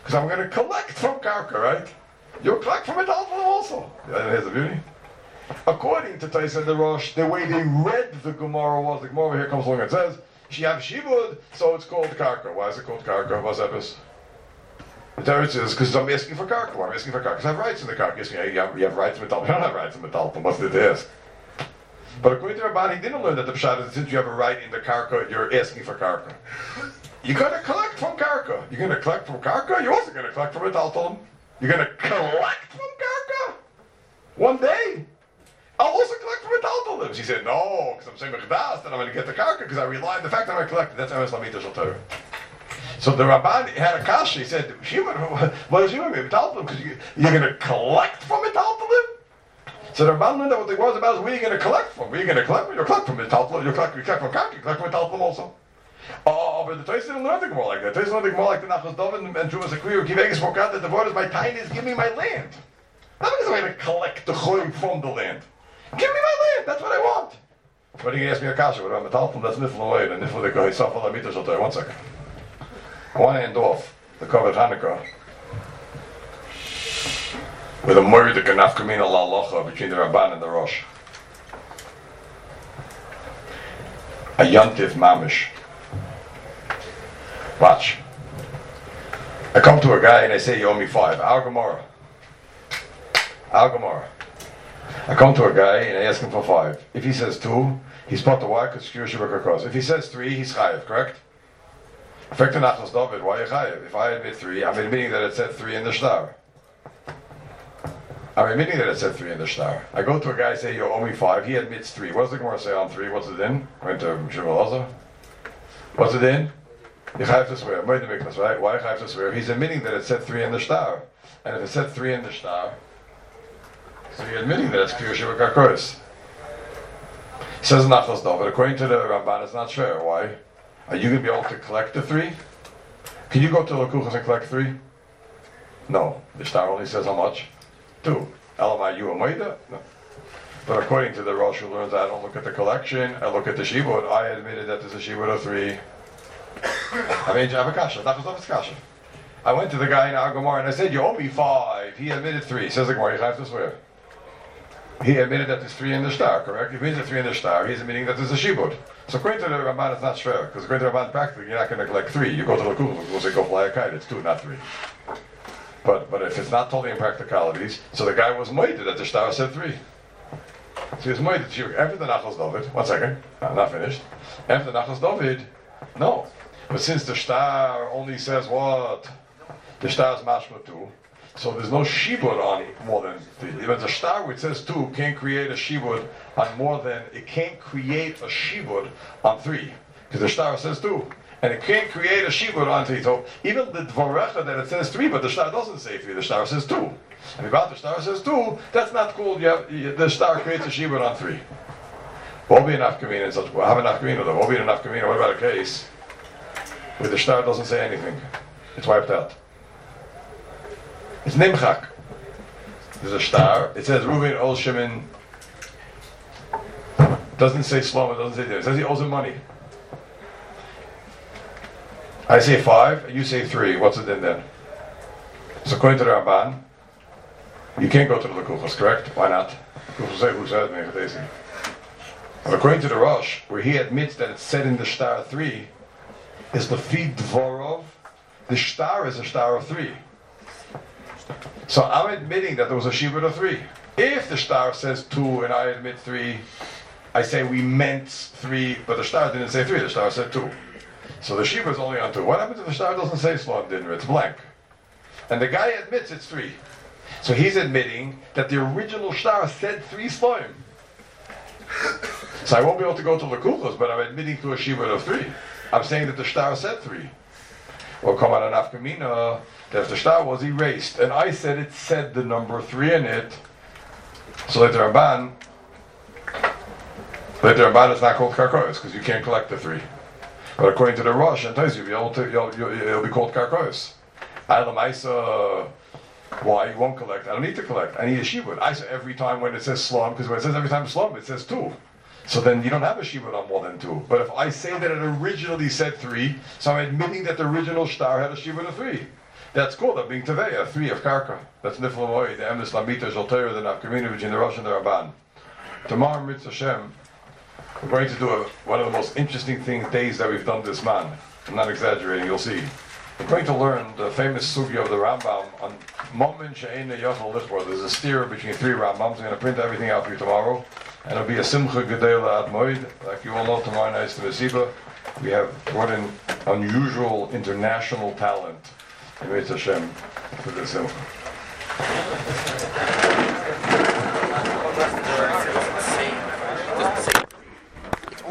Because I'm going to collect from karka, right? You'll collect from metaltalum also. Here's the beauty. According to Taisa the Rosh, the way they read the Gemara was, the Gemara here comes along and says, she have shibud, so it's called karka. Why is it called karka? What's that? The Teretz is because I'm asking for karka. Why am I asking for karka? Because I have rights in the karka. You have rights in metaltalum. You don't have rights in metaltalum. What's the ask? But according to Rabban, he didn't learn that the pshat is since you have a right in the karka, you're asking for karka. You're going to collect from karka. You're going to collect from karka. You're also going to collect from metaltalum. You're going to collect from karka. One day, I'll also collect from metaltalum. She said, no, because I'm saying mechdas, then I'm going to get the karka because I rely on the fact that I'm going to collect it. That's how Islamita shall Torah. So the Rabban had a kasha. He said, what does human mean? Metaltalum, because you're going to collect from metaltalum? So the Rabban learned that what the word about is where you're going to collect from. Where you're going to collect from? You'll collect from metaltalum. You'll collect from karka. You collect from metaltalum also. Oh, but the Toys didn't learn the Gemara like that. The Toys learned the Gemara like the Nachos David and Jumas Akriya Kiv Vegas spoke out that the word is my tiniest, give me my land. Not because I'm going to collect the choyim from the land. Give me my land, that's what I want. But he asked me a kasha, what about metaltalum? That's nifl away, the nifl the kohe safal amita shal Torah. 1 second. I want to end off the cover of Hanukkah with a murder kanafkamina la between the Rabban and the Rosh. A yantiv mamish. Watch. I come to a guy and I say, you owe me 5. Al Gemara. I come to a guy and I ask him for 5. If he says 2, he's part of why? Because if he says 3, he's chayev, correct? Effect of Nachos David, why are you chayev? If I admit 3, I'm admitting that it said 3 in the shtar. I go to a guy and say, you owe me 5. He admits 3. What does the Gemara say on 3? What's it in? Went to Shmuel. What's it in? You have to swear. Right? Why you have to swear? He's admitting that it said 3 in the shtar. And if it said 3 in the shtar, so you're admitting that it's Kiyur Shiva Karkoris. He says Nachos David, according to the Ramban, it's not fair. Why? Are you going to be able to collect the 3? Can you go to Lakuchas and collect 3? No. The shtar only says how much? 2. Elamai, you a Maida? No. But according to the Rosh who learns, I don't look at the collection, I look at the Shibud. I admitted that there's a Shibud of 3. I mean, I have a kasha. Nachos David's kasha. I went to the guy in our Gemara and I said, you owe me 5. He admitted 3. Says the Gemara, you have to swear. He admitted that there's 3 in the shtar, correct? He admitted 3 in the shtar. He's admitting that there's a shibud. So according to the Ramban, it's not fair. Because according to the Ramban, practically, you're not going to collect 3. You go to the Kugel, we'll say go fly a kite. It's 2, not 3. But if it's not totally impracticalities, so the guy was moided that the shtar said 3. So he was moided. After the Nachos David, 1 second, I'm not finished. After the Nachos David, no. But since the shtar only says what? The shtar is mashma 2. So there's no shibud on more than 3. Even the shtar which says 2 can't create a shibud on more than, it can't create a shibud on 3. Because the shtar says 2. And it can't create a shibud on 3. So even the dvarecha that it says 3, but the shtar doesn't say 3, the shtar says 2. And about the shtar says 2, that's not cool. The shtar creates a shibud on 3. What will be an afkamina in such, have an afkamina though. What will be an afkamina? What about a case where the shtar doesn't say anything? It's wiped out. It's Nimchak. There's a shtar. It says Reuven owes Shimon. Doesn't say Shlomo. Doesn't say this. It says he owes him money. I say 5, and you say 3. What's it in then? So according to the Ramban, you can't go to the Lekuchos, correct? Why not? Who said it? But according to the Rosh, where he admits that it's said in the shtar 3, is the feed Dvorov. The shtar is a shtar of 3. So I'm admitting that there was a shibud of 3. If the shtar says 2 and I admit 3, I say we meant 3, but the shtar didn't say 3, the shtar said 2. So the shibud is only on 2. What happens if the shtar doesn't say Slon Dinner? It's blank. And the guy admits it's 3. So he's admitting that the original shtar said 3 Sloim. So I won't be able to go to Lekuchos, but I'm admitting to a shibud of 3. I'm saying that the shtar said 3. Well, come on an afkamina, that if the shtar was erased, and I said it said the number 3 in it, so later Ramban, it's not called karkois, because you can't collect the 3. But according to the Rosh, and tells you, it'll be called karkois. Why? You won't collect. I don't need to collect. I need a shibud. I say every time when it says slum, because when it says every time slum, it says 2. So then you don't have a shibud on more than 2. But if I say that it originally said 3, so I'm admitting that the original shtar had a shibud of 3. That's cool. That being Teveya, 3 of Karka. That's Niflamoy, the Emes Lamita Zoltera, the Nafkamina between the Rosh and the Rabban. Tomorrow, Mitzvah Hashem, we're going to do one of the most interesting days that we've done this man. I'm not exaggerating, you'll see. We're going to learn the famous sugya of the Rambam on Momen She'ein Yochel Lichbor. There's a steer between 3 Rambams. I'm going to print everything out for you tomorrow. And it'll be a Simcha Gedela Ad Moed. Like you all know, tomorrow night is the Mesiba. We have brought in unusual international talent in Mitzvah Hashem for the Simcha.